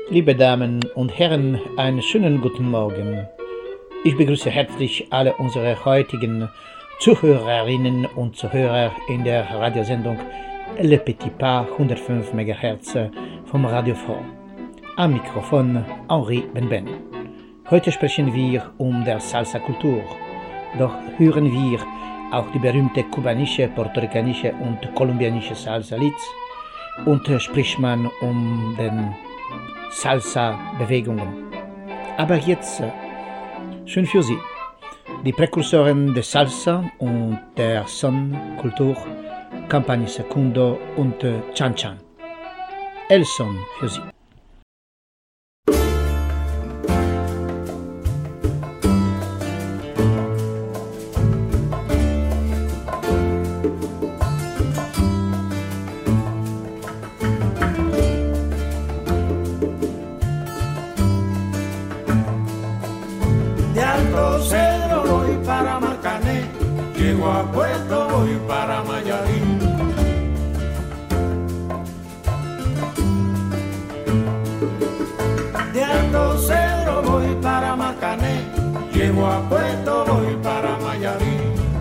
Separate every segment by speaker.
Speaker 1: Liebe Damen und Herren, einen schönen guten Morgen. Ich begrüße herzlich alle unsere heutigen Zuhörerinnen und Zuhörer in der Radiosendung Le Petit Pas 105 MHz vom Radio Froh. Am Mikrofon Henri Benben. Heute sprechen wir der Salsa-Kultur. Doch hören wir auch die berühmte kubanische, puerto-ricanische und kolumbianische Salsa-Lieds und spricht man den Salsa-Bewegungen. Aber jetzt, schön für Sie, die Präkursoren der Salsa und der Son-Kultur, Company Secundo und Chan Chan. El Son für Sie.
Speaker 2: A Puerto voy para Mayarí. De Alto Cedro voy para Marcané. Llego a Puerto voy para Mayarí.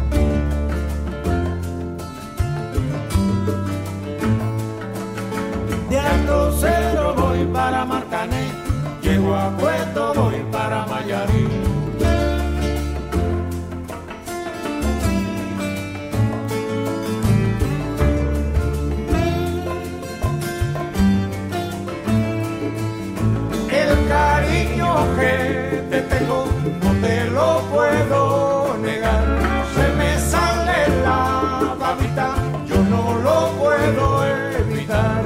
Speaker 2: De Alto Cedro voy para Marcané. Llego a Puerto voy para Mayarí. Que te tengo, no te lo puedo negar. Se me sale la babita, yo no lo puedo evitar.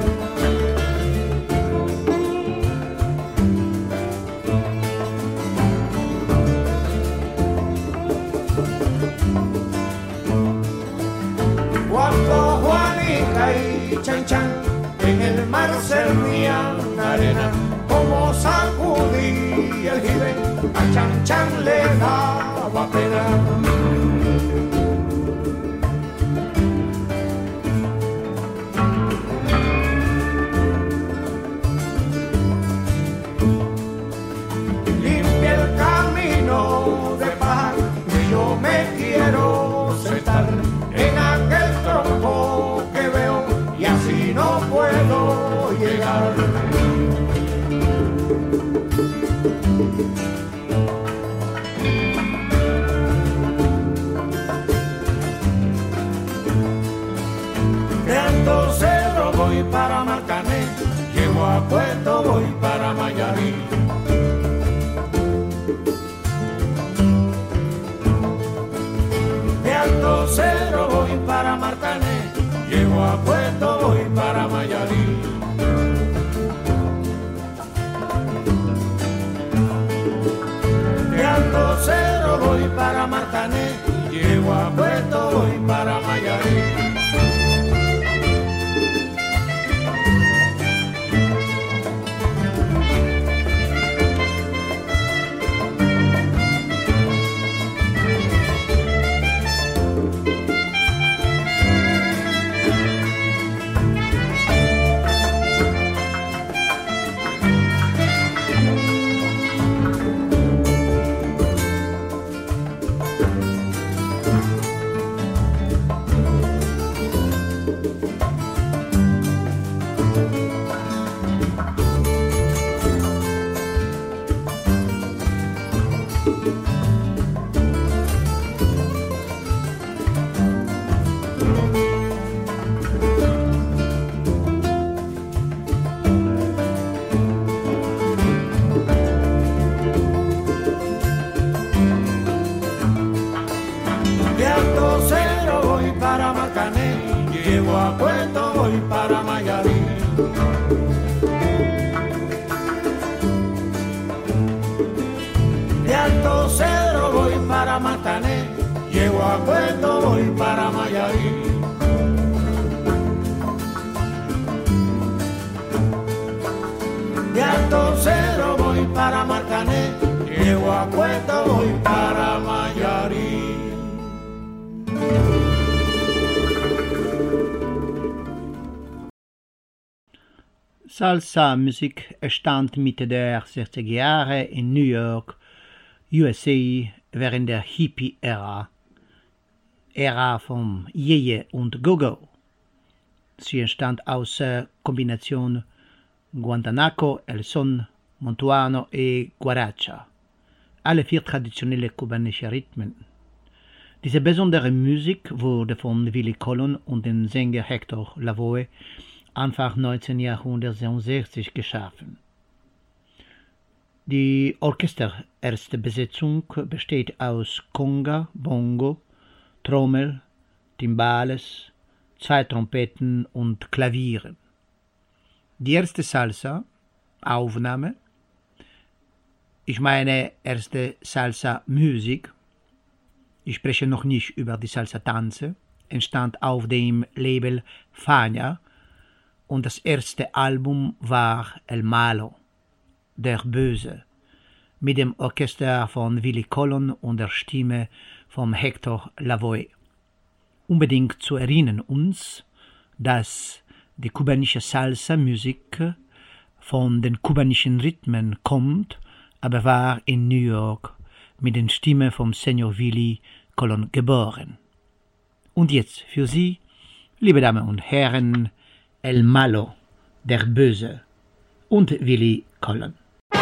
Speaker 2: Cuando Juanita y Chan Chan en el mar servían arena, como sacudí el jibe, a Chan Chan le daba pena. Limpia el camino de paz, que yo me quiero sentar en aquel tronco que veo y así no puedo llegar. De Alto Cedro voy para Marcané, llego a Puerto voy para Mayarí. De Alto Cedro voy para Marcané, llego a Puerto voy para Mayarí. De Alto Cedro voy para Marcané, llego a Puerto voy para Mayarí. Llego a Puerto voy para Mayarí. De Alto Cedro voy para Marcané, llego a Puerto voy para Mayarí. De Alto Cedro voy para Marcané, llego a Puerto voy para Mayarí.
Speaker 1: Salsa-Musik entstand Mitte der 60er Jahre in New York, USA, während der Hippie-Ära, Ära vom Yeye und Go-Go. Sie entstand aus der Kombination Guantanaco, El Son, Montuano et Guaracha, alle 4 traditionelle kubanische Rhythmen. Diese besondere Musik wurde von Willie Colon und dem Sänger Hector Lavoe Anfang 19. Jahrhunderts geschaffen. Die orchestererste Besetzung besteht aus Conga, Bongo, Trommel, Timbales, 2 Trompeten und Klavieren. Die erste Salsa-Aufnahme, ich meine erste Salsa-Musik, ich spreche noch nicht über die Salsa-Tanze, entstand auf dem Label Fania und das erste Album war El Malo, der Böse, mit dem Orchester von Willie Colon und der Stimme von Hector Lavoe. Unbedingt zu erinnern uns, dass die kubanische Salsa-Musik von den kubanischen Rhythmen kommt, aber war in New York mit der Stimme vom Senior Willie Colon geboren. Und jetzt für Sie, liebe Damen und Herren, El Malo, der Böse und Willie Colon.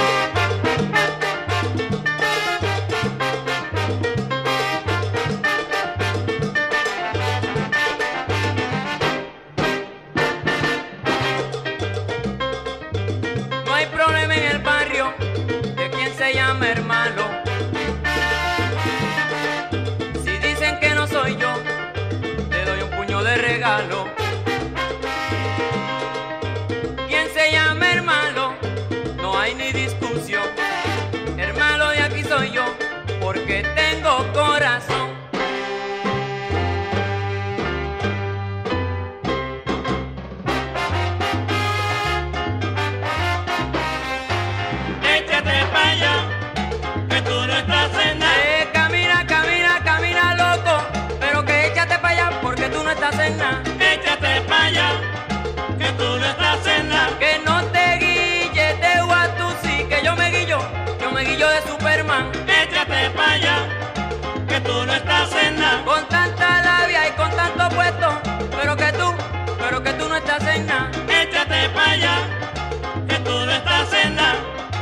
Speaker 3: No hay problema en el barrio de quien se llama hermano. Si dicen que no soy yo, te doy un puño de regalo. Quien se llama hermano, no hay ni discusión. Hermano de aquí soy yo, porque tengo corazón.
Speaker 4: Échate pa' allá, que tú no estás en nada.
Speaker 3: Camina, camina, camina loco, pero que échate para allá porque tú no estás en nada.
Speaker 4: Échate pa' allá, que tú no estás en nada.
Speaker 3: Que no te guilles de Watusi, que yo me guillo de Superman.
Speaker 4: Échate pa' allá, que tú no estás en nada.
Speaker 3: Con tanta labia y con tanto puesto, pero que tú no estás en nada.
Speaker 4: Échate pa' allá, que tú no estás en nada.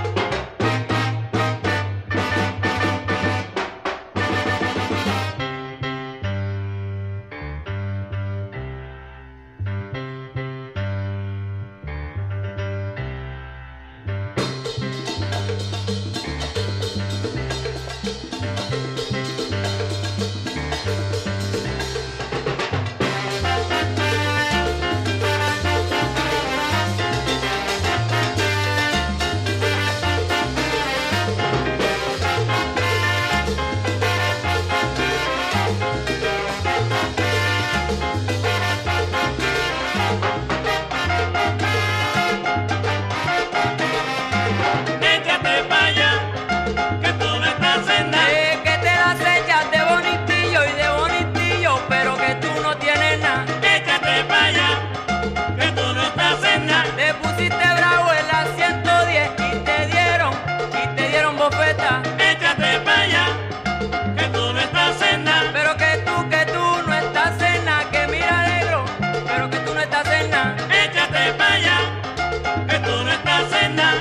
Speaker 4: Échate pa' allá, que tú no estás en nada.
Speaker 3: Que te las echas de bonitillo, pero que tú no tienes nada.
Speaker 4: Échate pa' allá, que tú no estás en nada.
Speaker 3: Te pusiste bravo en la 110 y te dieron bofeta.
Speaker 4: Échate pa' allá, que tú no estás en nada.
Speaker 3: Pero que tú no estás en nada, que mira negro, pero que tú no estás en nada.
Speaker 4: Échate pa' allá, que tú no estás en nada.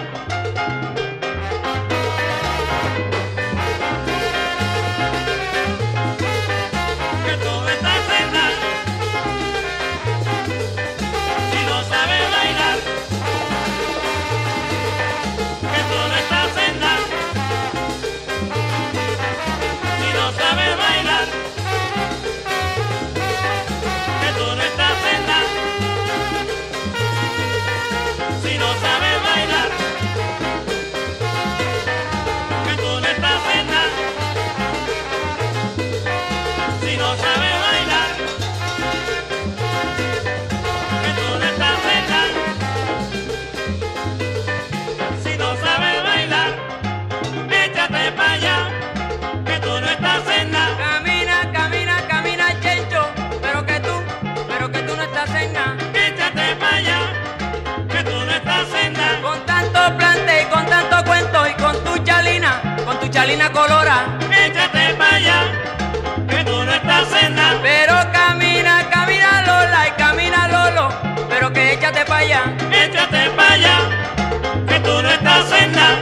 Speaker 4: Que tú no estás en nada. Si no sabes bailar, que tú no estás en nada. Si no sabes bailar, que tú no estás en nada. Si no sabes bailar, que tú no estás en nada. Si no sabes bailar, que tú no estás en nada. Si no sabes bailar, échate pa' allá, que tú no estás en nada.
Speaker 3: Camina, camina, camina, chencho, pero que tú no estás en nada.
Speaker 4: Échate pa' allá, que tú no estás
Speaker 3: Catalina colora.
Speaker 4: Échate pa' allá, que tú no estás en nada.
Speaker 3: Pero camina, camina Lola y camina Lolo, pero que échate pa' allá.
Speaker 4: Échate pa' allá, que tú no estás en nada.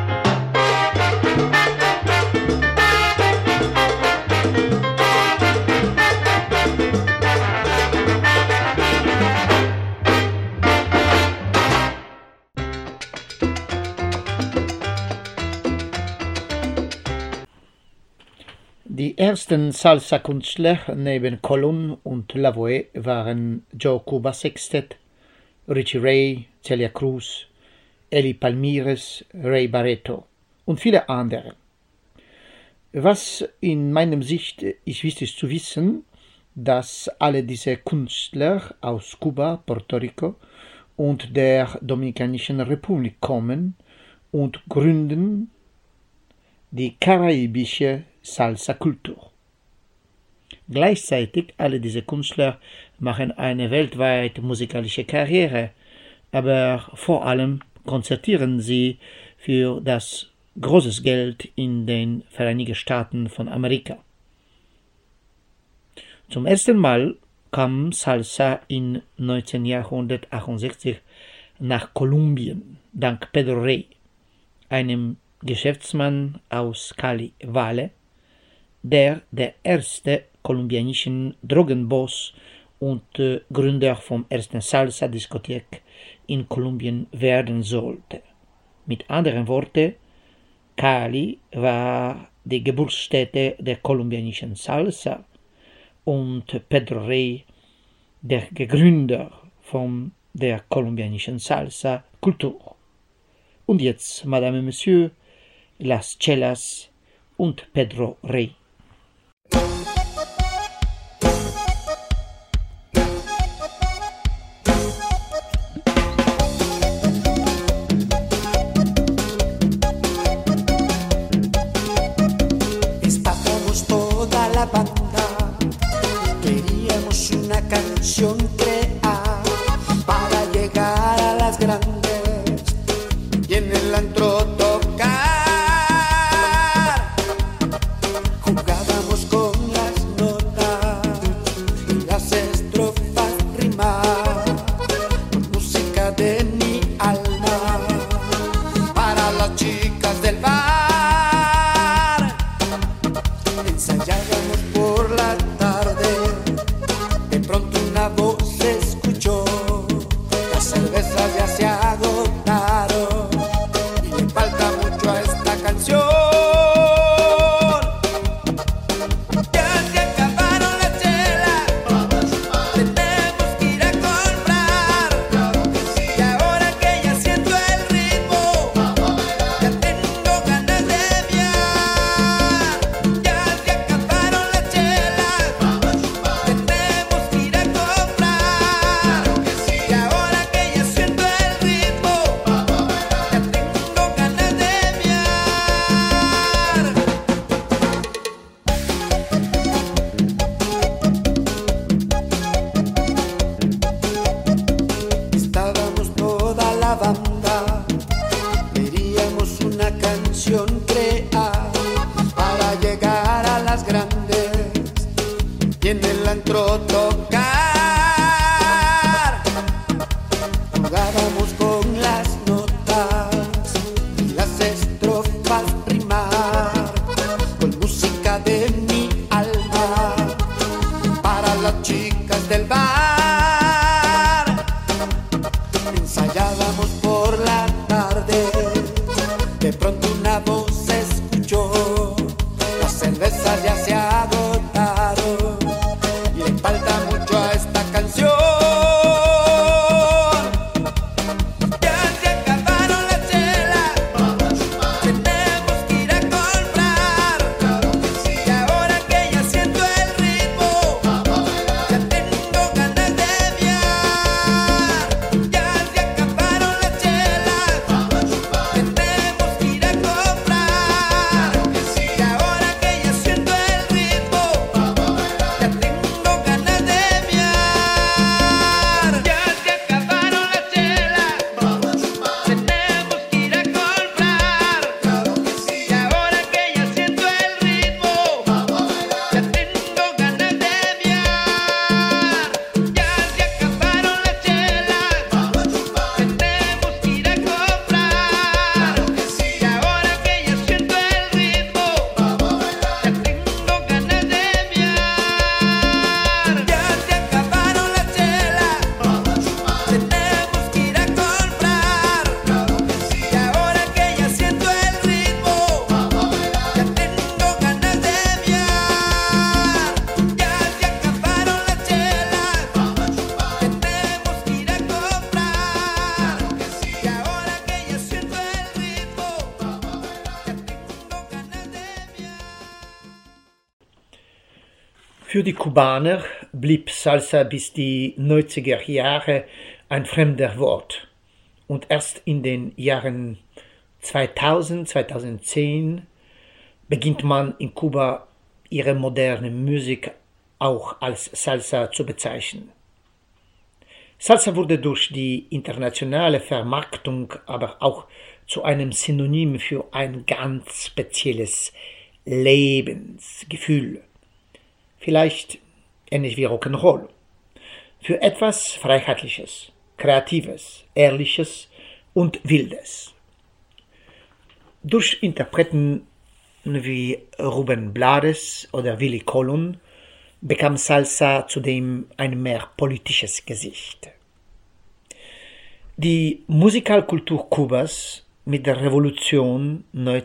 Speaker 1: Die ersten Salsa-Künstler neben Colón und Lavoe waren Joe Cuba Sextet, Richie Ray, Celia Cruz, Eli Palmires, Ray Barreto und viele andere. Was in meinem Sicht ist wichtig zu wissen, dass alle diese Künstler aus Kuba, Puerto Rico und der Dominikanischen Republik kommen und gründen die karibische Salsa-Kultur. Gleichzeitig alle diese Künstler machen eine weltweit musikalische Karriere, aber vor allem konzertieren sie für das großes Geld in den Vereinigten Staaten von Amerika. Zum ersten Mal kam Salsa in 1968 nach Kolumbien, dank Pedro Rey, einem Geschäftsmann aus Cali Valle, der erste kolumbianischen Drogenboss und Gründer vom ersten Salsa-Diskothek in Kolumbien werden sollte. Mit anderen Worten, Cali war die Geburtsstätte der kolumbianischen Salsa und Pedro Rey der Gründer von der kolumbianischen Salsa-Kultur. Und jetzt, Madame et Monsieur, Las Chelas und Pedro Rey.
Speaker 2: Estábamos toda la banda, queríamos una canción crear para llegar a las grandes y en el antro tocar. Jugábamos con las notas y las estrofas rimar con música de mi alma para las chicas del bar. Ensayábamos por la tarde, de pronto una voz se escuchó, las cervezas ya se agotaron y le falta mucho a esta canción. Ya se acabaron las chelas, tenemos que ir a comprar, y ahora que ya siento el ritmo, ya tengo ganas de viajar. Ya se acabaron las chelas, tenemos que ir a comprar, y ahora que ya siento el ritmo, ya tengo ganas de viajar. Estábamos toda la banda, queríamos una canción crear para llegar a las grandes y en el antro tocar. Jugábamos con las notas y las estrofas rimar con música de mi alma para las chicas del bar. Ensayábamos por la tarde, de pronto una voz se escuchó, las cervezas ya se agotaron y le falta mucho a esta canción. Ya se acabaron las chelas, tenemos que ir a comprar, y ahora que ya siento el ritmo, ya tengo ganas de viajar. Ya se acabaron las chelas, tenemos que ir a comprar, y ahora que ya siento el ritmo, ya tengo ganas de viajar. Ya se acabaron las chelas, tenemos que ir a comprar, y ahora que ya siento el ritmo, ya tengo ganas de viajar. Ya se acabaron las chelas, tenemos que ir a comprar, y ahora que ya siento el ritmo, ya tengo ganas de viajar.
Speaker 1: Für die Kubaner blieb Salsa bis die 90er Jahre ein fremder Wort. Und erst in den Jahren 2000, 2010 beginnt man in Kuba ihre moderne Musik auch als Salsa zu bezeichnen. Salsa wurde durch die internationale Vermarktung aber auch zu einem Synonym für ein ganz spezielles Lebensgefühl. Vielleicht ähnlich wie Rock'n'Roll. Für etwas Freiheitliches, Kreatives, Ehrliches und Wildes. Durch Interpreten wie Ruben Blades oder Willy Colon bekam Salsa zudem ein mehr politisches Gesicht. Die Musikalkultur Kubas mit der Revolution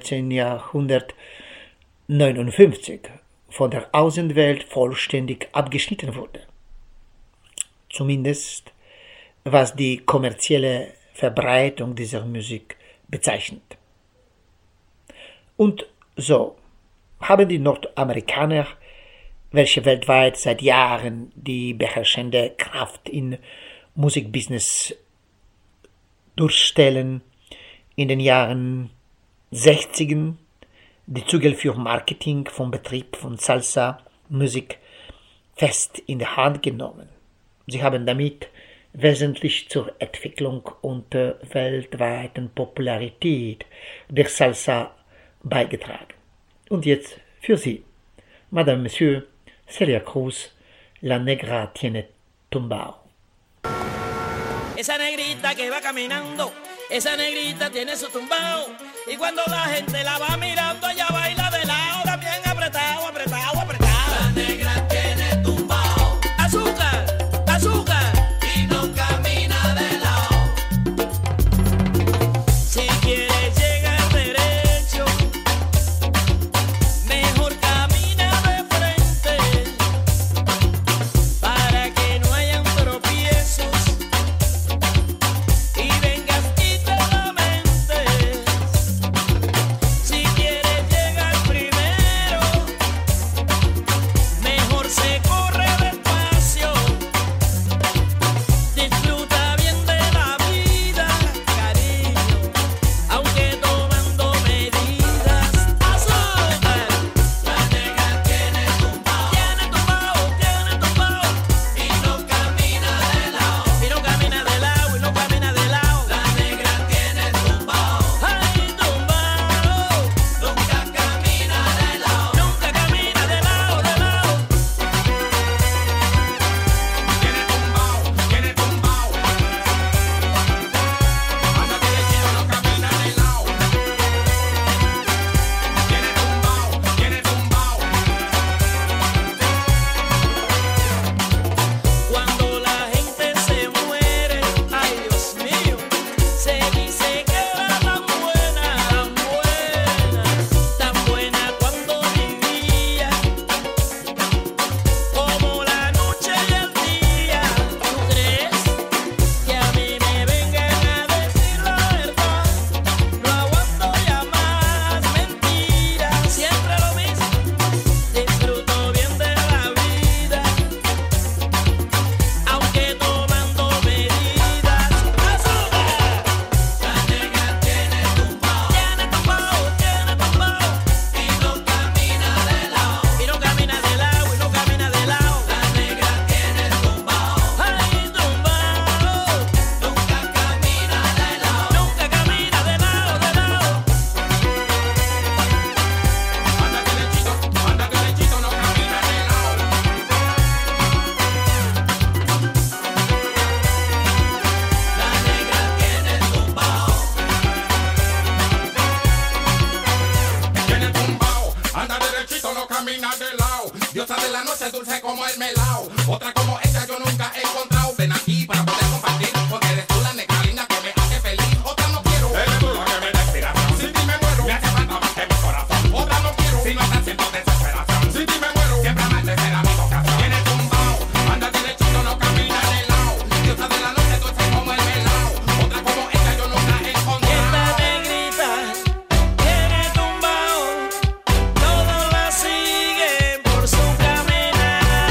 Speaker 1: 1959 von der Außenwelt vollständig abgeschnitten wurde. Zumindest was die kommerzielle Verbreitung dieser Musik bezeichnet. Und so haben die Nordamerikaner, welche weltweit seit Jahren die beherrschende Kraft im Musikbusiness durchstellen, in den Jahren 60 die Zügel für Marketing vom Betrieb von Salsa-Musik fest in die Hand genommen. Sie haben damit wesentlich zur Entwicklung und weltweiten Popularität der Salsa beigetragen. Und jetzt für Sie, Madame, Monsieur, Celia Cruz, La Negra tiene tumbao.
Speaker 5: Esa negrita que va caminando, esa negrita tiene su tumbao. Y cuando la gente la va mirando, ella baila de lado, también apretado, apretado, apretado.
Speaker 4: La negra tiene tumbao.
Speaker 5: Azúcar, azúcar.
Speaker 4: Y no camina de lado.
Speaker 5: Si quieres llegar derecho, mejor camina de frente, para que no hayan tropiezos y vengas y te lamentes. Si quieres llegar primero, mejor se corre despacio. Disfruta bien de la vida, cariño, aunque tomando medidas. Azúcar,
Speaker 4: La negra tiene tumbao.
Speaker 5: tiene tumbao, tiene tumbao.
Speaker 4: Y no camina de lado.
Speaker 5: Y no camina de lado, y no camina de lado.
Speaker 4: La negra tiene tumbao.
Speaker 5: Ay, tumbao,
Speaker 4: Nunca camina de lado.
Speaker 5: nunca camina de lado, de lado.
Speaker 4: Tiene tumbao, tiene tumbao. Anda derechito, no camina de lado. Tiene tumbao, tiene tumbao.
Speaker 5: Cuando la gente se muere, ay Dios mío, se dice que era tan buena, tan buena cuando vivía, como la noche y el día. ¿Tú crees que a mí me vengan a decir la verdad? No aguanto ya más mentiras, siempre lo mismo, disfruto bien de la vida, aunque tomando medidas. Azúcar,
Speaker 4: La negra tiene tumbao.
Speaker 5: tiene tumbao, tiene tumbao.
Speaker 4: Y no camina de lado.
Speaker 5: Y no camina de lado, y no camina de lado.
Speaker 4: La negra tiene tumbao.
Speaker 5: Ay, tumbao,
Speaker 4: Nunca camina de lado.
Speaker 5: nunca camina de lado, de lado.
Speaker 4: Anda derechito, no camina de lado. La negra tiene tumbao. Tiene tumbao, anda derechito, no camina de lado. Diosa de la noche, dulce como el melao. Otra como ella yo nunca he encontrado. Ven aquí para poder compartir, porque eres tú la negra linda que me hace feliz. Otra no quiero, eres tú la que me da inspiración. Sin ti me muero, me hace falta más que mi corazón. Otra no quiero, si no estás siento desesperación. Sin ti me muero, siempre amarte será mi vocación. Tiene tumbao, anda derechito, no camina de lado. Diosa de la noche, dulce como el melao. Otra como ella yo nunca he encontrado.
Speaker 5: Esta negrita tiene tumbao, todos la siguen por su caminar.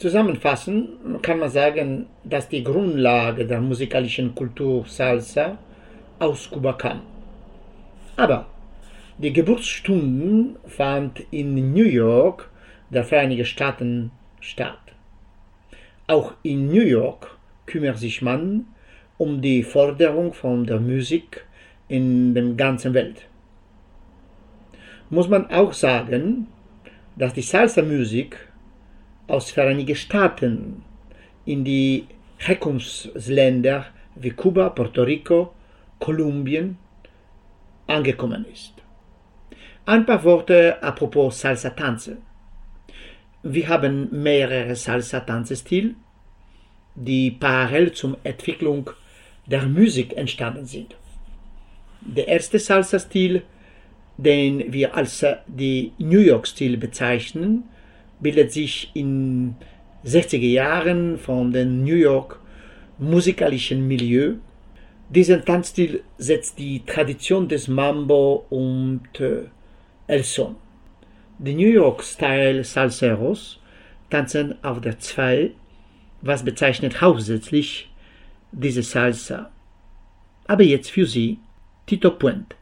Speaker 1: Zusammenfassend kann man sagen, dass die Grundlage der musikalischen Kultur Salsa aus Kuba kam. Aber die Geburtsstunden fand in New York, der Vereinigten Staaten, statt. Auch in New York kümmert sich man um die Förderung von der Musik in der ganzen Welt. Muss man auch sagen, dass die Salsa-Musik aus Vereinigten Staaten in die Herkunftsländer wie Kuba, Puerto Rico, Kolumbien angekommen ist. Ein paar Worte apropos Salsa-Tanze. Wir haben mehrere Salsa-Tanzstile, die parallel zur Entwicklung der Musik entstanden sind. Der erste Salsa-Stil, den wir als die New York-Stil bezeichnen, bildet sich in 60er Jahren von dem New York musikalischen Milieu. Dieser Tanzstil setzt die Tradition des Mambo und El Son. Die New York-Style Salseros tanzen auf der 2, was bezeichnet hauptsächlich diese Salsa. Aber jetzt für Sie Tito Puente.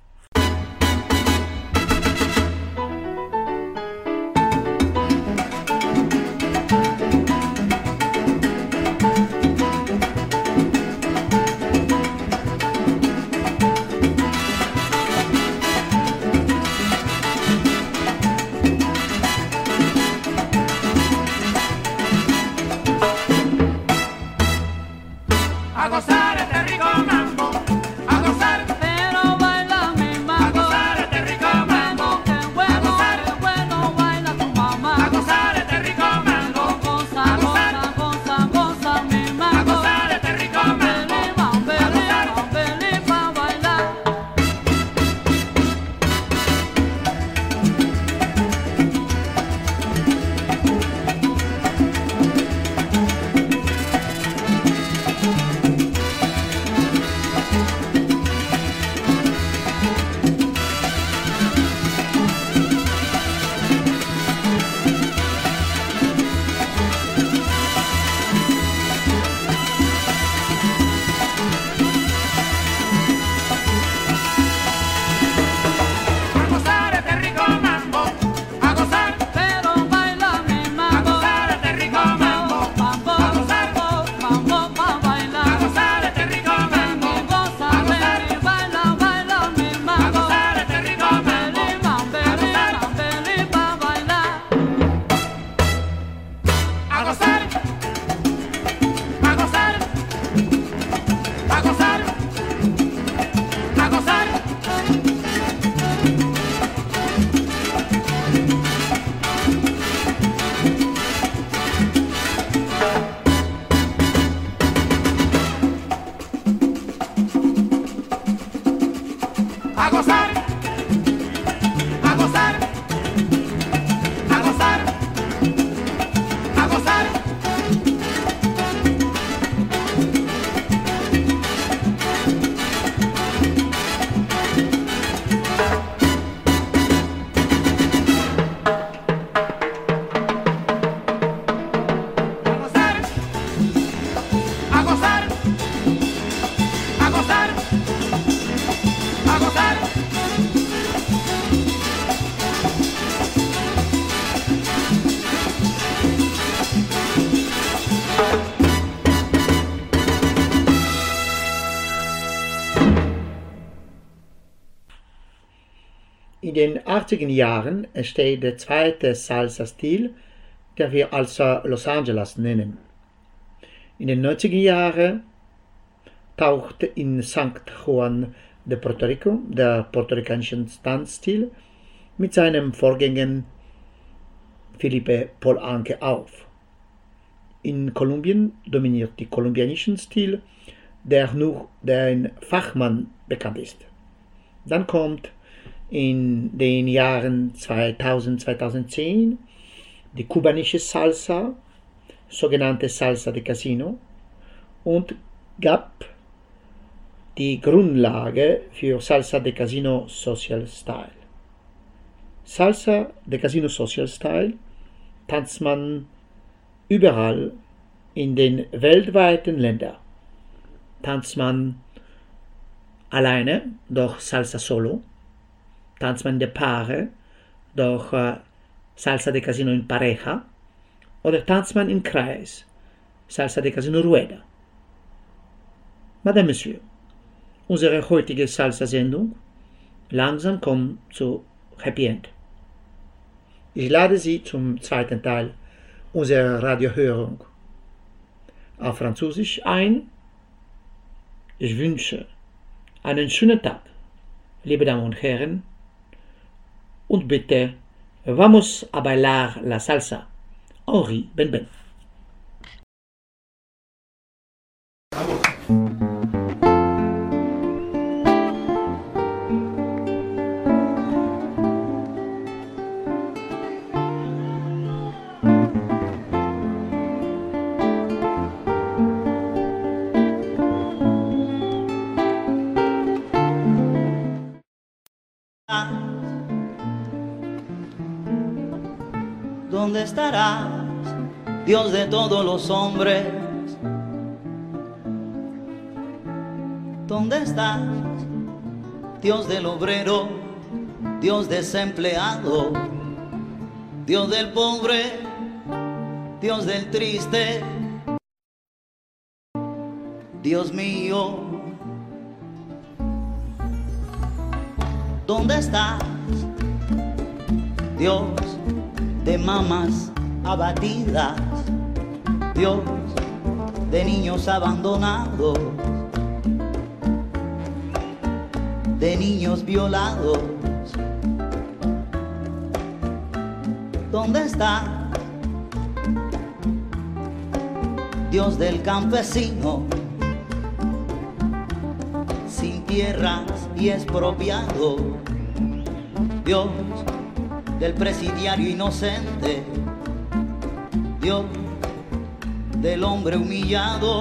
Speaker 2: A gozar este rico mambo, a gozar,
Speaker 5: Pero baila mi
Speaker 2: a
Speaker 5: mambo,
Speaker 2: gozar este rico mambo,
Speaker 5: qué bueno baila tu mamá.
Speaker 2: a gozar este rico mambo,
Speaker 5: Goza,
Speaker 2: a gozar,
Speaker 5: goza, goza mi
Speaker 2: a
Speaker 5: mambo.
Speaker 2: gozar este rico mambo,
Speaker 5: Feliz pa' bailar.
Speaker 2: a gozar este rico mambo, a gozar,
Speaker 5: Pero baila mi
Speaker 2: a
Speaker 5: mambo.
Speaker 2: gozar este rico mambo,
Speaker 5: Mambo,
Speaker 2: a gozar,
Speaker 5: mambo pa'
Speaker 2: a
Speaker 5: bailar.
Speaker 2: gozar este rico mambo,
Speaker 5: Goza,
Speaker 2: a gozar,
Speaker 5: baila mi
Speaker 2: a
Speaker 5: mambo.
Speaker 2: gozar este rico mambo,
Speaker 5: Feliz pa' bailar.
Speaker 2: a gozar, a gozar, a gozar, a gozar. A gozar, a gozar, a gozar, a gozar. A gozar, a gozar, a gozar, a gozar.
Speaker 1: In den 80er Jahren entsteht der zweite Salsa-Stil, der wir als Los Angeles nennen. In den 90er Jahren tauchte in St. Juan de Puerto Rico der puerto-ricanische Tanzstil mit seinem Vorgänger Felipe Polanque auf. In Kolumbien dominiert der kolumbianische Stil, der nur den Fachmann bekannt ist. Dann kommt in den Jahren 2000-2010 die kubanische Salsa, sogenannte Salsa de Casino, und gab die Grundlage für Salsa de Casino Social Style. Salsa de Casino Social Style tanzt man Überall in den weltweiten Ländern tanzt man alleine durch Salsa Solo, tanzt man in der Paare durch Salsa de Casino in Pareja oder tanzt man im Kreis, Salsa de Casino Rueda. Madame, Monsieur, unsere heutige Salsa-Sendung langsam kommt zu Happy End. Ich lade Sie zum zweiten Teil unserer Radiohörung auf Französisch ein. Ich wünsche einen schönen Tag, liebe Damen und Herren, und bitte, vamos a bailar la salsa. Henri Benben.
Speaker 6: ¿Dónde estarás, Dios de todos los hombres? ¿Dónde estás, Dios del obrero, Dios desempleado, Dios del pobre, Dios del triste? Dios mío, ¿dónde estás, Dios de mamás abatidas, Dios de niños abandonados, de niños violados? ¿Dónde está, Dios del campesino, sin tierras y expropiado, Dios del presidiario inocente, Dios del hombre humillado,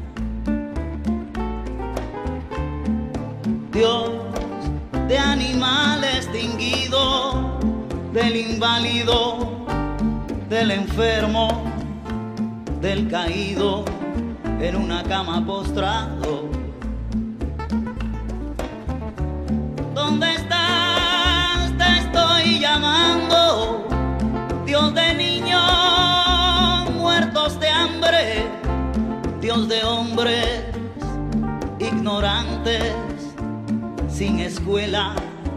Speaker 6: Dios de animal extinguido, del inválido, del enfermo, del caído en una cama postrado? ¿Dónde estás? Te estoy llamando, Dios de niños muertos de hambre, Dios de hombres ignorantes sin escuela,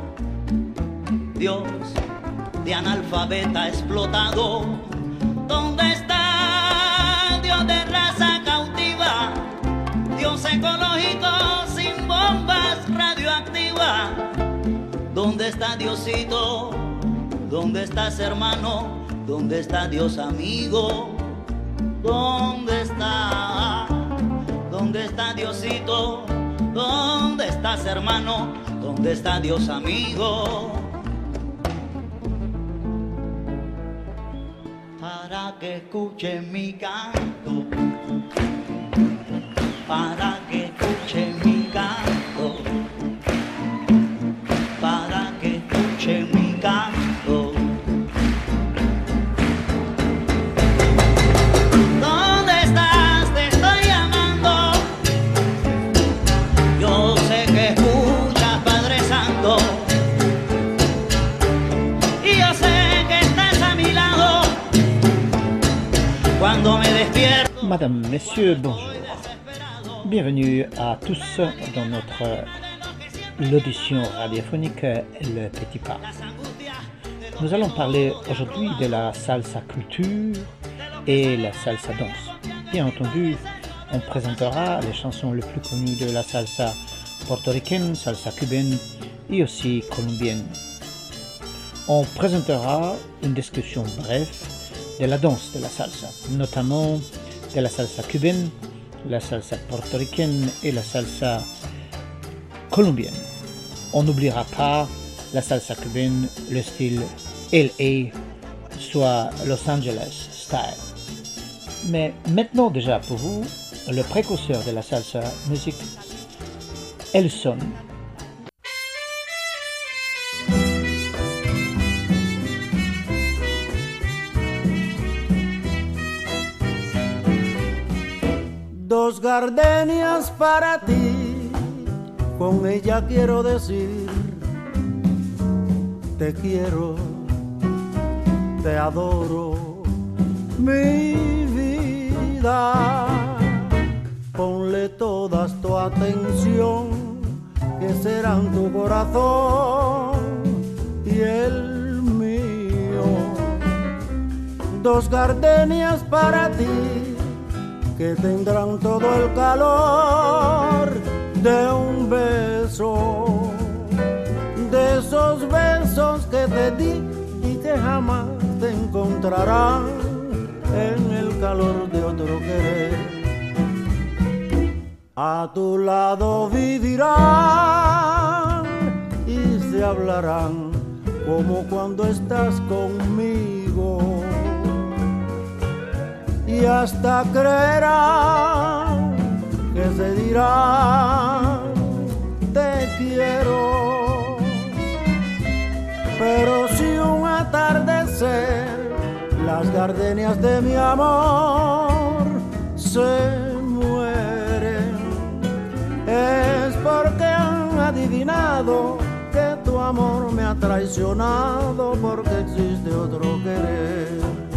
Speaker 6: Dios de analfabeta explotado. ¿Dónde está, Dios de raza cautiva, Dios ecológico sin bombas radioactivas? ¿Dónde está Diosito? ¿Dónde estás, hermano? ¿Dónde está Dios amigo? ¿Dónde está? ¿Dónde está Diosito? ¿Dónde estás, hermano? ¿Dónde está Dios amigo? Para que escuchen mi canto, para que escuchen mi canto, para que escuchen mi canto. ¿Dónde estás? Te estoy llamando. Yo sé que escuchas, Padre Santo, y yo sé que estás a mi lado cuando me despierto.
Speaker 1: Madame, Messieurs, bonjour. Bienvenue à tous dans notre l'audition radiophonique Le Petit Pas. Nous allons parler aujourd'hui de la salsa culture et la salsa danse. Bien entendu, on présentera les chansons les plus connues de la salsa portoricaine, salsa cubaine et aussi colombienne. On présentera une discussion brève de la danse de la salsa, notamment de la salsa cubaine, la salsa portoricaine et la salsa colombienne. On n'oubliera pas la salsa cubaine, le style LA, soit Los Angeles style. Mais maintenant déjà pour vous, le précurseur de la salsa musique, El Son.
Speaker 7: gardenias para ti, con ella quiero decir, te quiero, te adoro, mi vida. Ponle todas tu atención, que serán tu corazón y el mío. Dos gardenias para ti, que tendrán todo el calor de un beso, de esos besos que te di y que jamás te encontrarán en el calor de otro querer. A tu lado vivirán y se hablarán como cuando estás conmigo, y hasta creerán que se dirán te quiero. Pero si un atardecer las gardenias de mi amor se mueren, es porque han adivinado que tu amor me ha traicionado, porque existe otro querer.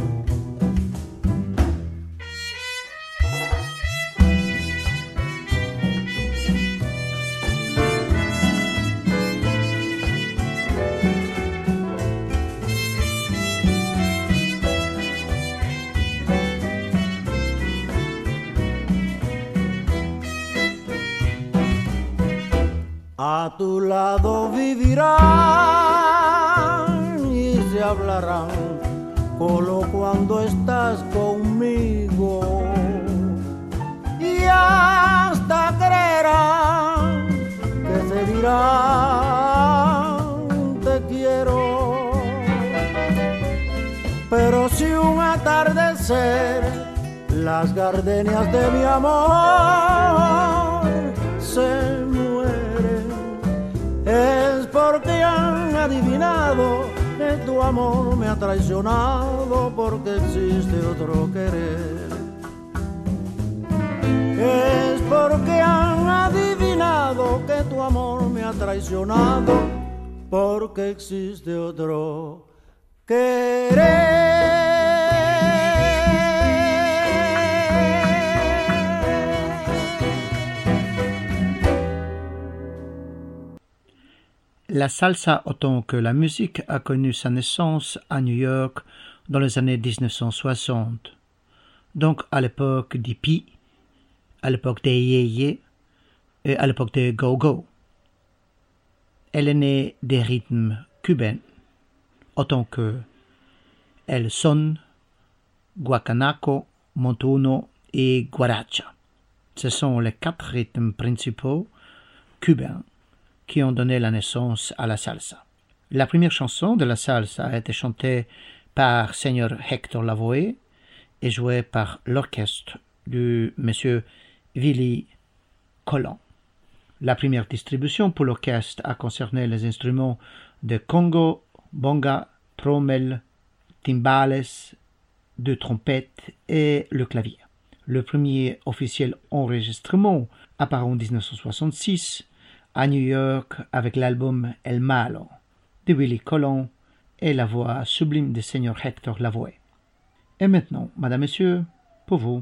Speaker 7: A tu lado vivirán y se hablarán solo cuando estás conmigo, y hasta creerán que se dirán te quiero. Pero si un atardecer las gardenias de mi amor se es porque han adivinado que tu amor me ha traicionado, porque existe otro querer. Es porque han adivinado que tu amor me ha traicionado, porque existe otro querer.
Speaker 1: La salsa, autant que la musique, a connu sa naissance à New York dans les années 1960. Donc à l'époque d'hippie, à l'époque des yéyés et à l'époque des go-go. Elle est née des rythmes cubains, autant que el son, guacanaco, montuno et guaracha. Ce sont les 4 rythmes principaux cubains qui ont donné la naissance à la salsa. La première chanson de la salsa a été chantée par Seigneur Hector Lavoe et jouée par l'orchestre du monsieur Willie Colón. La première distribution pour l'orchestre a concerné les instruments de congo, bonga, trommel, timbales, de trompette et le clavier. Le premier officiel enregistrement apparaît en 1966 à New York avec l'album El Malo de Willie Colón et la voix sublime de Seigneur Hector Lavoe. Et maintenant, Madame, Messieurs, pour vous.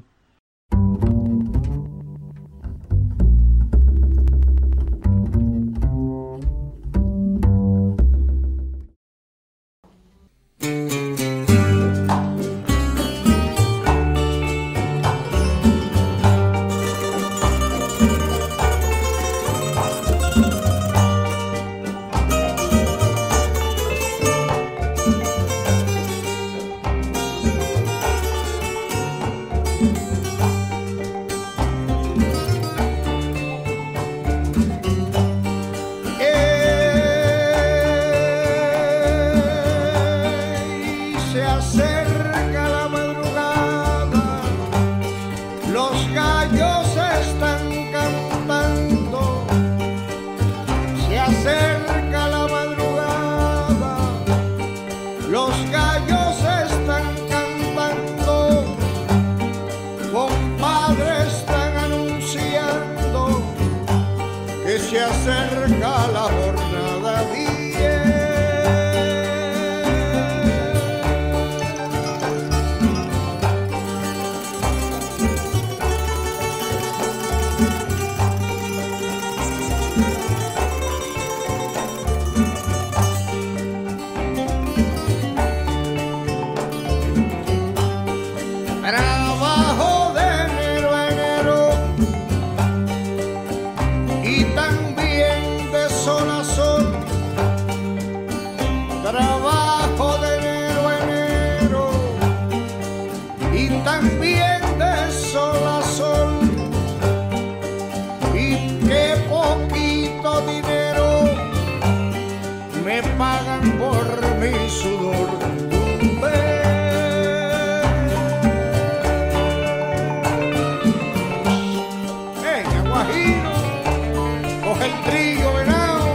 Speaker 2: por mi sudor tumbé. Venga, guajiro, coge el trillo, venado.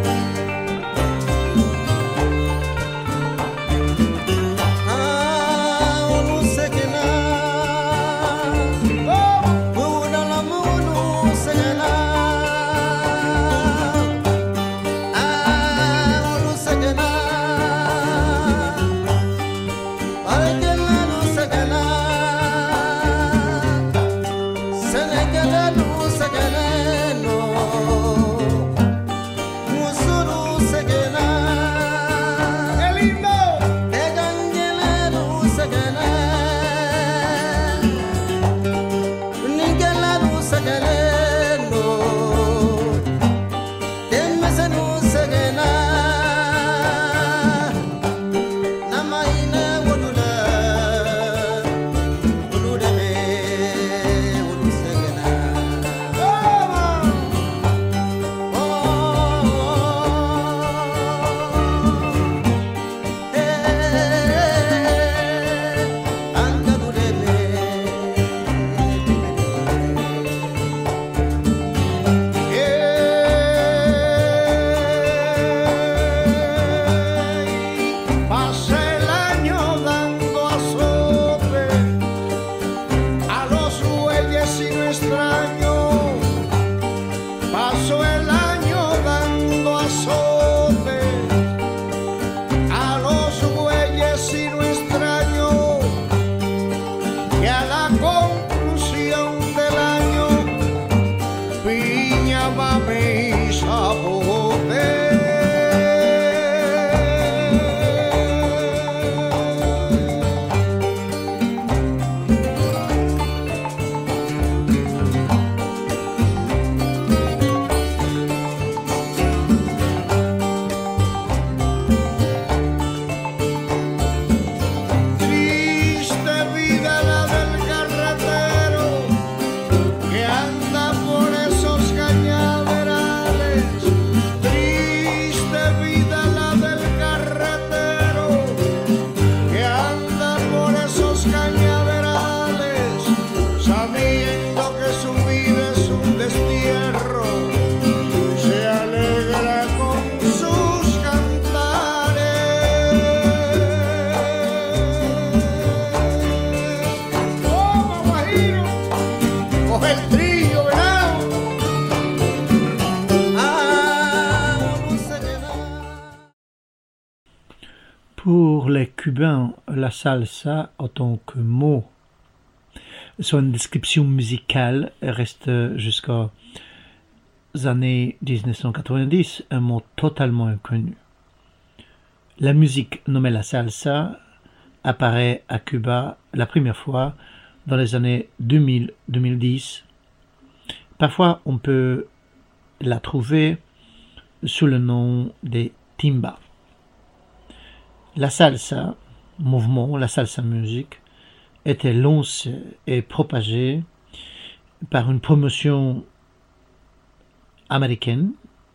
Speaker 1: Pour les Cubains, la salsa en tant que mot, son description musicale reste jusqu'aux années 1990 un mot totalement inconnu. La musique nommée la salsa apparaît à Cuba la première fois dans les années 2000-2010. Parfois, on peut la trouver sous le nom de timba. La salsa, mouvement, la salsa musique, était lancée et propagée par une promotion américaine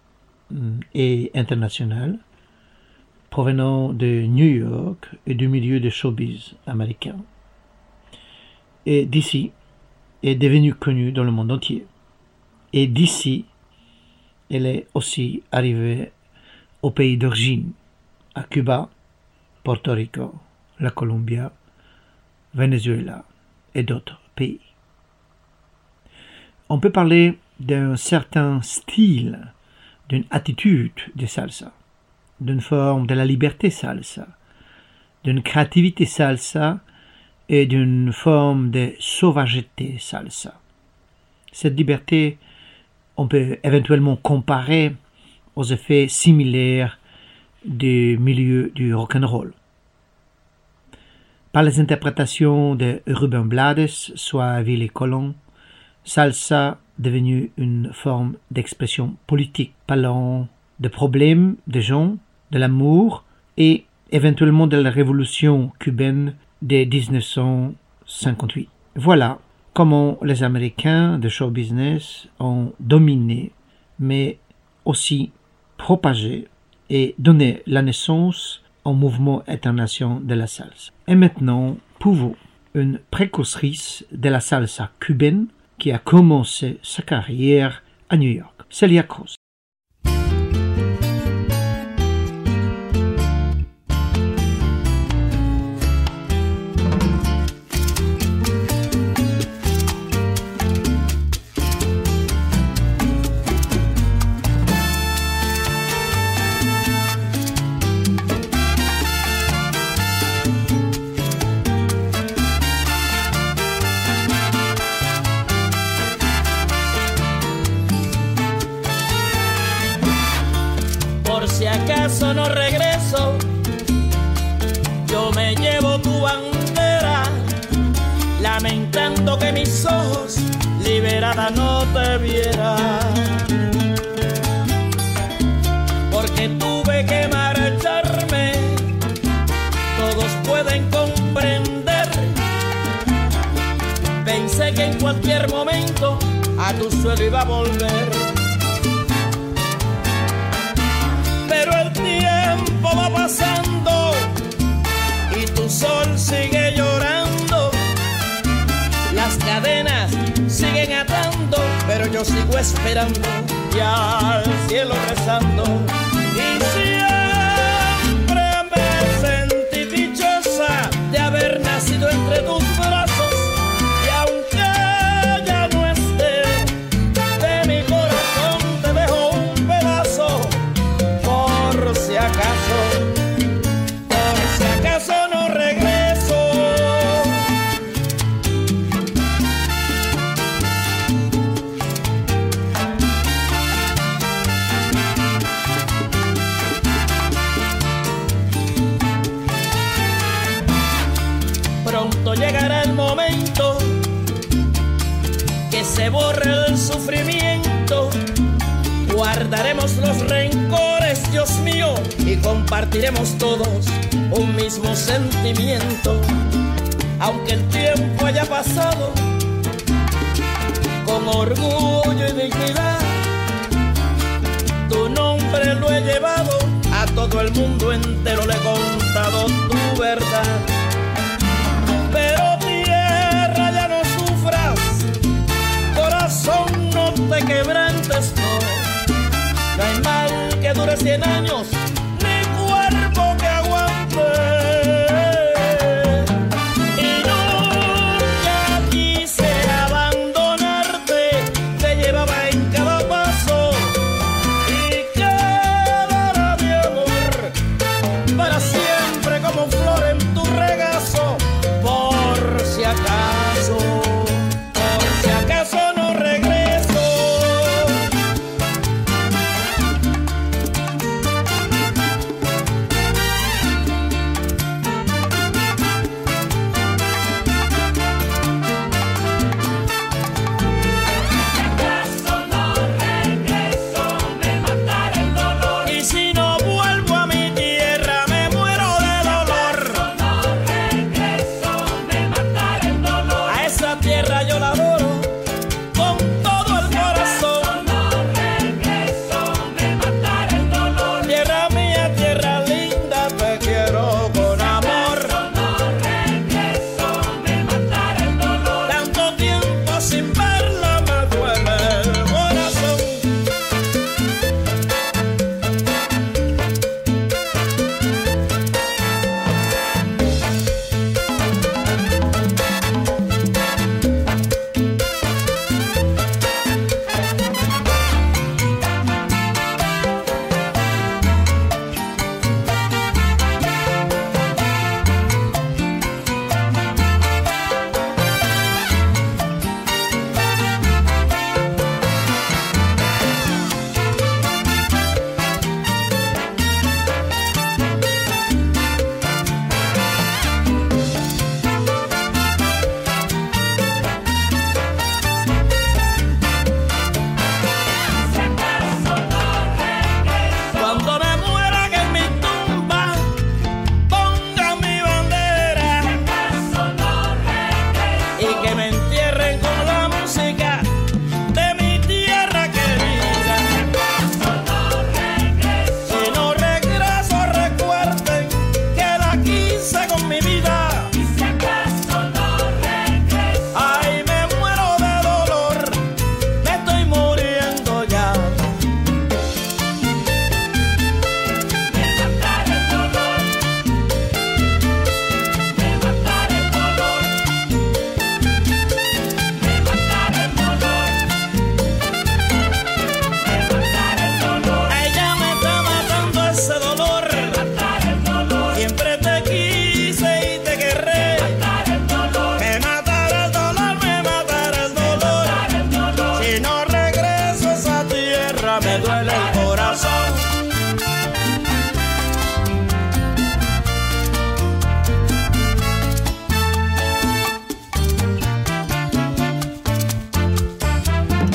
Speaker 1: et internationale provenant de New York et du milieu de showbiz américain. Et d'ici est devenue connue dans le monde entier. Et d'ici, elle est aussi arrivée au pays d'origine, à Cuba, Porto Rico, la Colombie, Venezuela et d'autres pays. On peut parler d'un certain style, d'une attitude de salsa, d'une forme de la liberté salsa, d'une créativité salsa et d'une forme de sauvageté salsa. Cette liberté, on peut éventuellement comparer aux effets similaires du milieu du rock'n'roll. Par les interprétations de Rubén Blades, soit Willie Colón, salsa devenue une forme d'expression politique, parlant de problèmes des gens, de l'amour et éventuellement de la révolution cubaine de 1958. Voilà comment les Américains de show business ont dominé, mais aussi propagé et donner la naissance au mouvement international de la salsa. Et maintenant, pour vous, une précursrice de la salsa cubaine qui a commencé sa carrière à New York, Celia Cruz.
Speaker 5: Si acaso no regreso, yo me llevo tu bandera, lamentando que mis ojos liberada no te vieran. Porque tuve que marcharme, todos pueden comprender. Pensé que en cualquier momento a tu suelo iba a volver. Pero el tiempo va pasando y tu sol sigue llorando. Las cadenas siguen atando, pero yo sigo esperando y al cielo rezando. Y siempre me sentí dichosa de haber nacido entre tus brazos. Y aunque ya no esté, de mi corazón te dejo un pedazo. Por si acaso no regreso. Pronto llegará el momento que se borre el sufrimiento. Guardaremos los rencores, Dios mío, y compartiremos todos un mismo sentimiento. Aunque el tiempo haya pasado, con orgullo y dignidad, tu nombre lo he llevado, a todo el mundo entero le he contado tu verdad. Pero tierra, ya no sufras, corazón, no te quebrantes, no. No hay mal que dure 100 años, ni cuerpo que aguante. Y nunca quise abandonarte, te llevaba en cada paso. Y quedará mi amor para siempre como flor en tu regazo. Por si acaso no regreso.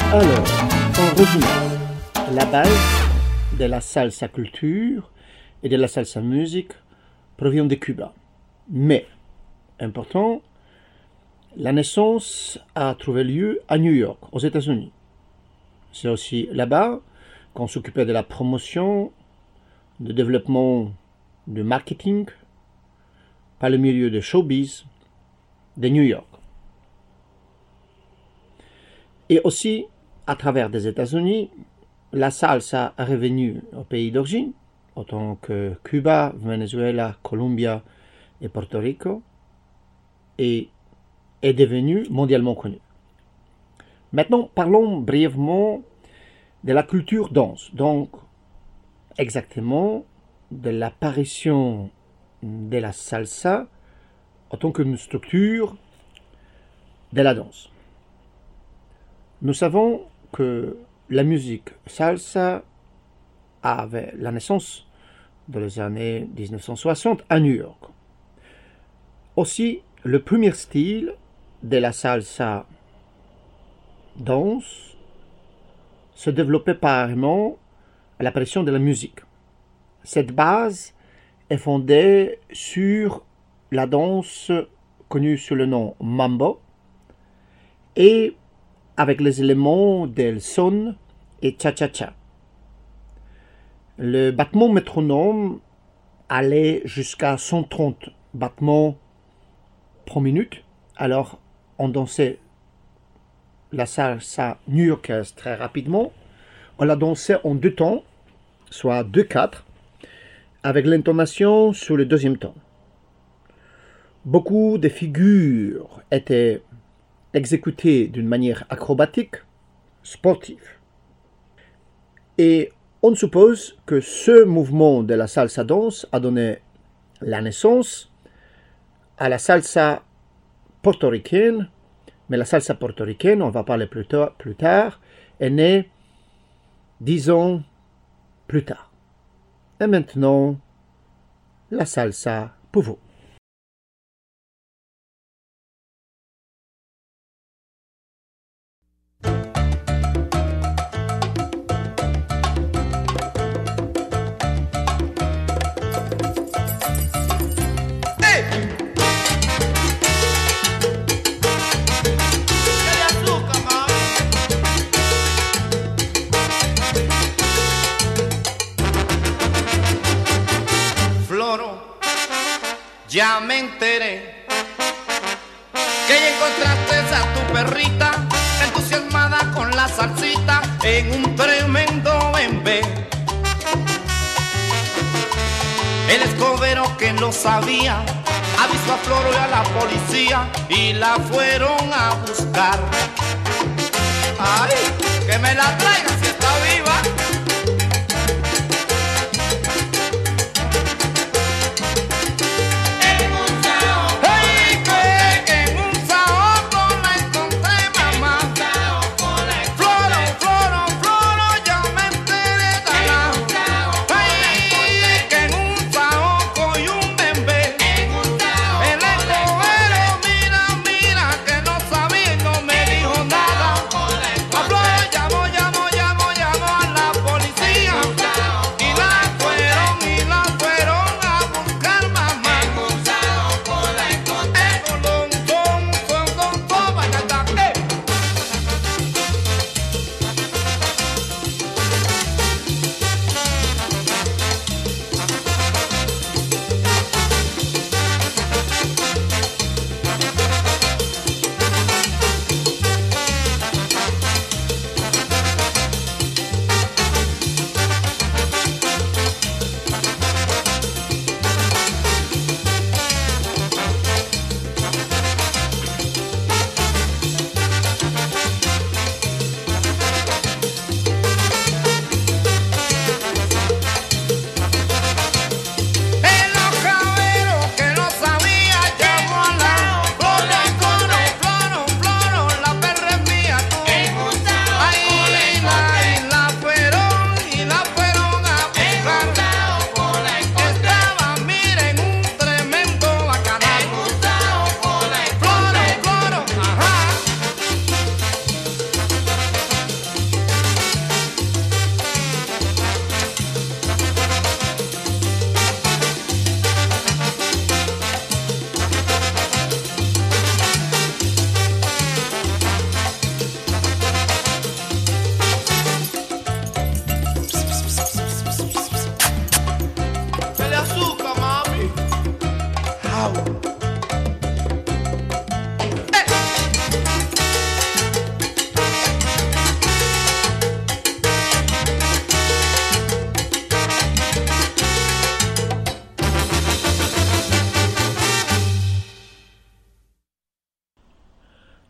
Speaker 1: Alors, en résumé, la base de la salsa culture et de la salsa musique provient de Cuba. Mais, important, la naissance a trouvé lieu à New York, aux États-Unis. C'est aussi là-bas qu'on s'occupait de la promotion, du développement du marketing, par le milieu de showbiz de New York. Et aussi, à travers des États-Unis, la salsa est revenue au pays d'origine, autant que Cuba, Venezuela, Colombia et Porto Rico, et est devenue mondialement connue. Maintenant, parlons brièvement de la culture danse, donc exactement de l'apparition de la salsa en tant qu'une structure de la danse. Nous savons que la musique salsa avait la naissance dans les années 1960 à New York. Aussi, le premier style de la salsa danse se développait parallèlement à l'apparition de la musique. Cette base est fondée sur la danse connue sous le nom mambo et avec les éléments del son et cha-cha-cha. Le battement métronome allait jusqu'à 130 battements par minute, alors on dansait la salsa new-yorkaise très rapidement. On la dansait en 2 temps, soit 2/4, avec l'intonation sur le deuxième temps. Beaucoup de figures étaient exécutées d'une manière acrobatique, sportive. Et on suppose que ce mouvement de la salsa danse a donné la naissance à la salsa portoricaine, mais la salsa portoricaine, on va parler plus tard, est née 10 ans plus tard. Et maintenant, la salsa pour vous.
Speaker 8: Ya me enteré que ya encontraste a tu perrita entusiasmada con la salsita en un tremendo bembé. El escobero que lo sabía avisó a Floro y a la policía y la fueron a buscar. Ay, que me la traigan si está viva. Llamo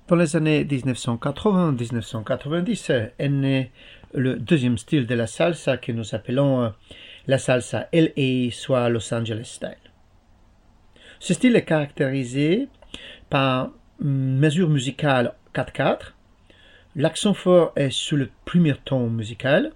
Speaker 1: Dans les années 1980-1990 est né le deuxième style de la salsa que nous appelons la salsa LA, soit Los Angeles Style. Ce style est caractérisé par une mesure musicale 4/4. L'accent fort est sur le premier ton musical.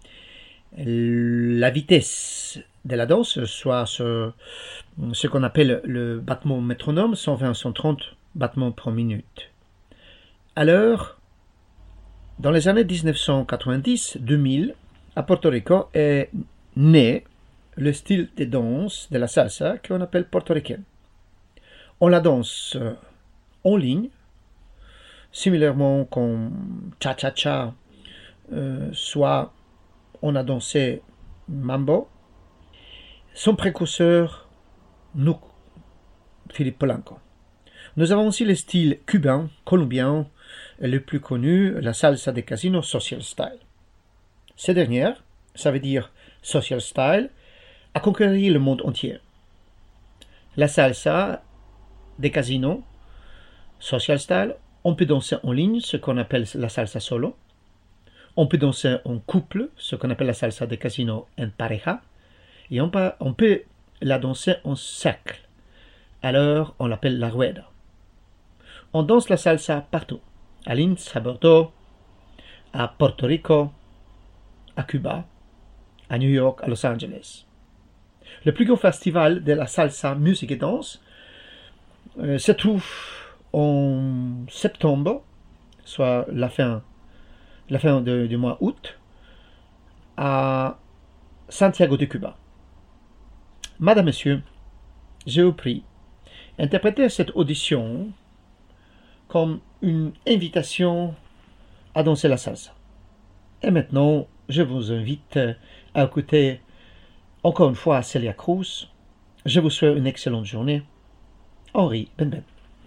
Speaker 1: La vitesse de la danse, soit ce qu'on appelle le battement métronome, 120-130 battements par minute. Alors, dans les années 1990-2000, à Porto Rico est né le style de danse de la salsa qu'on appelle portoricaine. On la danse en ligne, similairement comme cha-cha-cha, soit on a dansé mambo. Son précurseur, nous, Philippe Polanco. Nous avons aussi le style cubain, colombien, et le plus connu, la salsa de casino social style. Cette dernière, ça veut dire social style, a conquéri le monde entier. La salsa des casinos social style, on peut danser en ligne, ce qu'on appelle la salsa solo. On peut danser en couple, ce qu'on appelle la salsa de casino en pareja. Et on peut la danser en cercle. Alors, on l'appelle la rueda. On danse la salsa partout. À Linz, à Bordeaux, à Porto Rico, à Cuba, à New York, à Los Angeles. Le plus grand festival de la salsa musique et danse se trouve en septembre, soit la fin du mois août, à Santiago de Cuba. Madame, Monsieur, je vous prie, interprétez cette audition comme une invitation à danser la salsa. Et maintenant, je vous invite à écouter encore une fois Celia Cruz. Je vous souhaite une excellente journée. Henri Benben.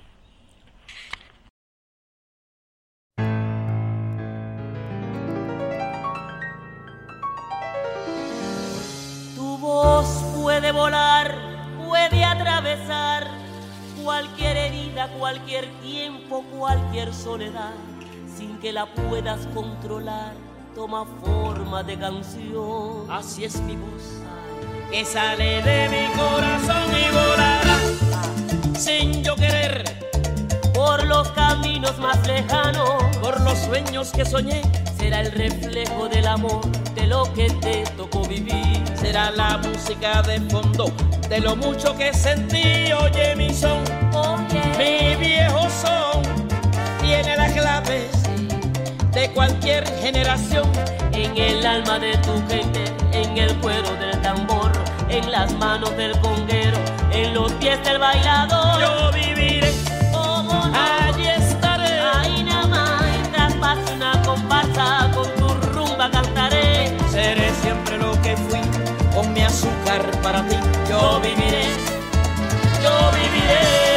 Speaker 5: Tu voz puede volar, puede atravesar cualquier herida, cualquier tiempo, cualquier soledad, sin que la puedas controlar, toma forma de canción. Así es mi voz, que sale de mi corazón y volará, sin yo querer, por los caminos más lejanos, por los sueños que soñé. Será el reflejo del amor, de lo que te tocó vivir. Será la música de fondo, de lo mucho que sentí. Oye mi son, mi viejo son, tiene las claves de cualquier generación. En el alma de tu gente, en el cuero del tambor, en las manos del conguero, en los pies del bailador. Yo viviré, allí estaré, ahí nada más, mientras pase una comparsa, con tu rumba cantaré. Seré siempre lo que fui, con mi azúcar para ti. Yo viviré, yo viviré.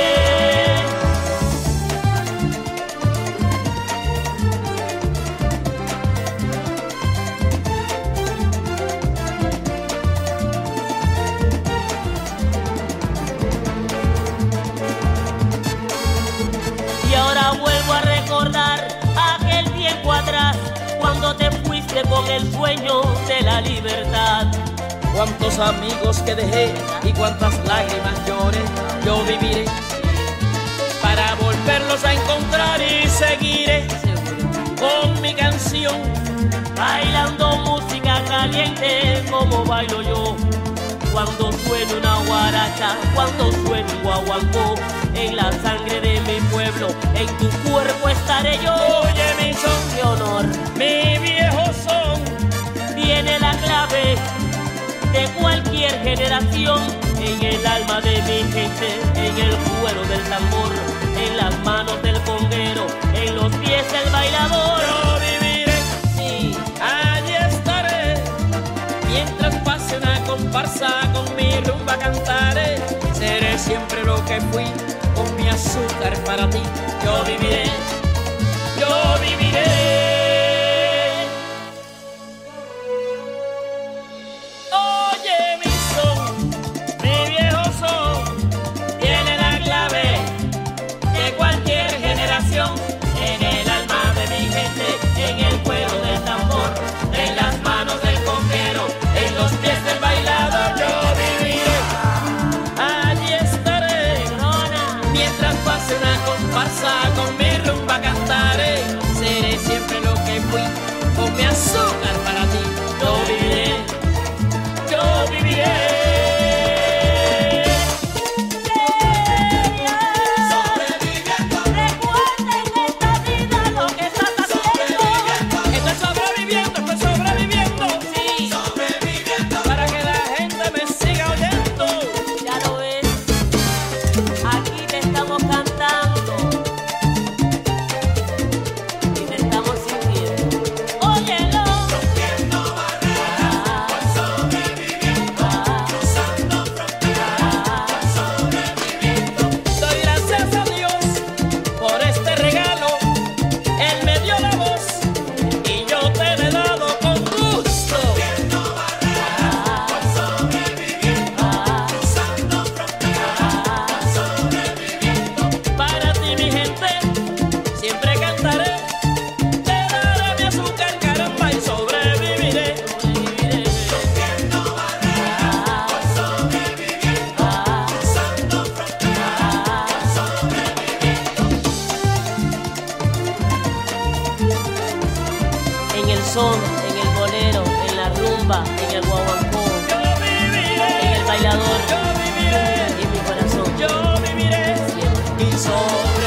Speaker 5: Y ahora vuelvo a recordar aquel tiempo atrás, cuando te fuiste con el sueño de la libertad. Cuántos amigos que dejé y cuántas lágrimas lloré. Yo viviré para volverlos a encontrar y seguiré con mi canción, bailando música caliente como bailo yo. Cuando suene una guaracha, cuando suene un guaguancó, en la sangre de mi pueblo, en tu cuerpo estaré yo. Oye mi son de honor, mi viejo son, tiene la clave de cualquier generación. En el alma de mi gente, en el cuero del tambor, en las manos del conguero, en los pies del bailador. Yo viviré, sí, allí estaré, mientras pase una comparsa, con mi rumba cantaré. Seré siempre lo que fui, con mi azúcar para ti. Yo viviré, yo viviré. Oye mi son, mi viejo son, tiene la clave de cualquier generación. rumba, en el guaguancó, en el bailador, en mi corazón.
Speaker 9: Yo viviré y soy